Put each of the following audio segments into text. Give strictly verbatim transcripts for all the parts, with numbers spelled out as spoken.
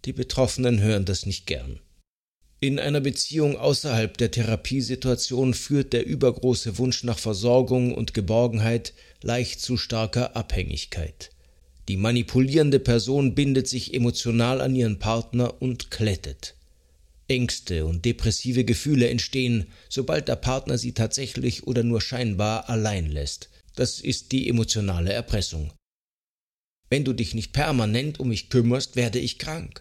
Die Betroffenen hören das nicht gern. In einer Beziehung außerhalb der Therapiesituation führt der übergroße Wunsch nach Versorgung und Geborgenheit leicht zu starker Abhängigkeit. Die manipulierende Person bindet sich emotional an ihren Partner und klettet. Ängste und depressive Gefühle entstehen, sobald der Partner sie tatsächlich oder nur scheinbar allein lässt. Das ist die emotionale Erpressung. Wenn du dich nicht permanent um mich kümmerst, werde ich krank.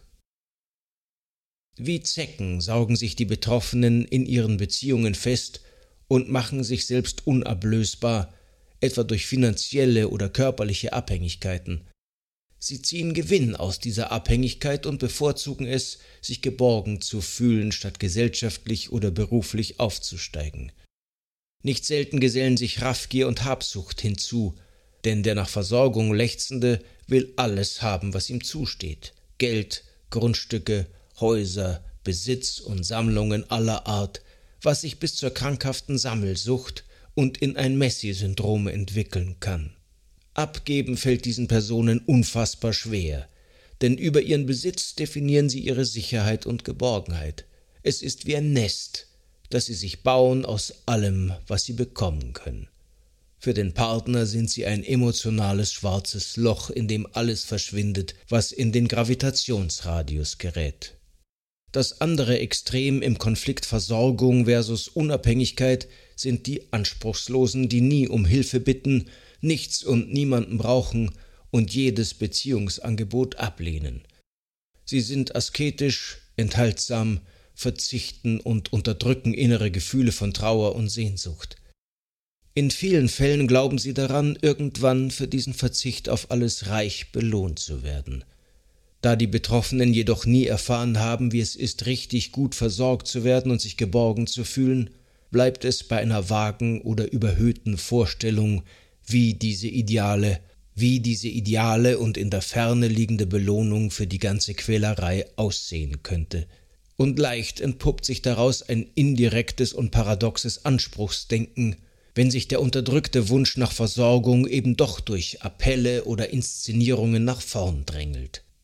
Wie Zecken saugen sich die Betroffenen in ihren Beziehungen fest und machen sich selbst unablösbar, etwa durch finanzielle oder körperliche Abhängigkeiten. Sie ziehen Gewinn aus dieser Abhängigkeit und bevorzugen es, sich geborgen zu fühlen, statt gesellschaftlich oder beruflich aufzusteigen. Nicht selten gesellen sich Raffgier und Habsucht hinzu, denn der nach Versorgung Lechzende will alles haben, was ihm zusteht: Geld, Grundstücke, Häuser, Besitz und Sammlungen aller Art, was sich bis zur krankhaften Sammelsucht und in ein Messi-Syndrom entwickeln kann. Abgeben fällt diesen Personen unfassbar schwer, denn über ihren Besitz definieren sie ihre Sicherheit und Geborgenheit. Es ist wie ein Nest, das sie sich bauen aus allem, was sie bekommen können. Für den Partner sind sie ein emotionales schwarzes Loch, in dem alles verschwindet, was in den Gravitationsradius gerät. Das andere Extrem im Konflikt Versorgung versus Unabhängigkeit sind die Anspruchslosen, die nie um Hilfe bitten, nichts und niemanden brauchen und jedes Beziehungsangebot ablehnen. Sie sind asketisch, enthaltsam, verzichten und unterdrücken innere Gefühle von Trauer und Sehnsucht. In vielen Fällen glauben sie daran, irgendwann für diesen Verzicht auf alles reich belohnt zu werden. Da die Betroffenen jedoch nie erfahren haben, wie es ist, richtig gut versorgt zu werden und sich geborgen zu fühlen, bleibt es bei einer vagen oder überhöhten Vorstellung, wie diese Ideale, wie diese Ideale und in der Ferne liegende Belohnung für die ganze Quälerei aussehen könnte. Und leicht entpuppt sich daraus ein indirektes und paradoxes Anspruchsdenken, wenn sich der unterdrückte Wunsch nach Versorgung eben doch durch Appelle oder Inszenierungen nach vorn drängelt.